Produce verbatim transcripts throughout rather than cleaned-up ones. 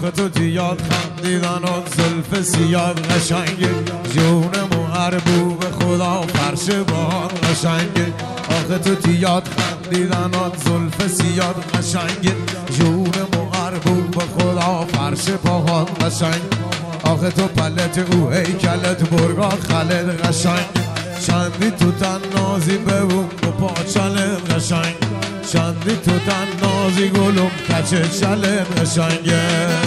آخه تو تیاد خندیدنات زلف سیاد قشنگه جون محربوب خدا فرش باد قشنگه آخه تو تیاد خندیدنات زلف سیاد قشنگه جون محربوب خدا فرش باد قشنگ آخه تو پلت او هیکلت برگا خلد قشنگ شندی تو تن نازی ببون و پاچلت قشنگ شندی تو تن نازی گلوم کچه چلت قشنگه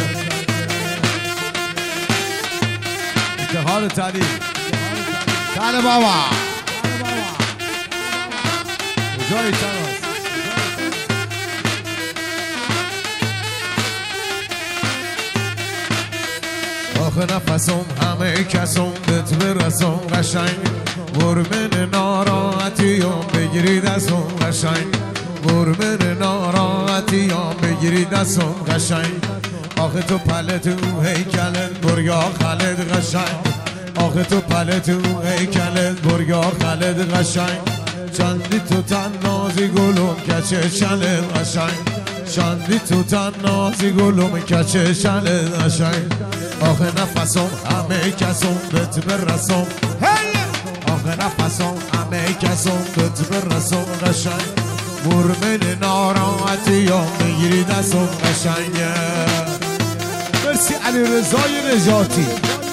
اتحاد تلی تله بابا کجایی تناس آخه نفسم همه کسم بهت برسم قشنگ برمن ناراحتیام بگیری دستم قشنگ برمن ناراحتیام بگیری دستم قشنگ آخه تو پلت و هیکلت برگا خلد قشنگ آخه تو پلت و هیکلت برگا خلد قشنگ چندی تو تن نازی گلوم کچه شلد قشنگ چندی تو تن نازی گلوم کچه شلد قشنگ آخه نفسم همه کسم بهت برسم آخه نفسم همه کسم بهت برسم قشنگ برمن ناراحتیام بگیری دستم قشنگه مرسی علی رضای نجاتی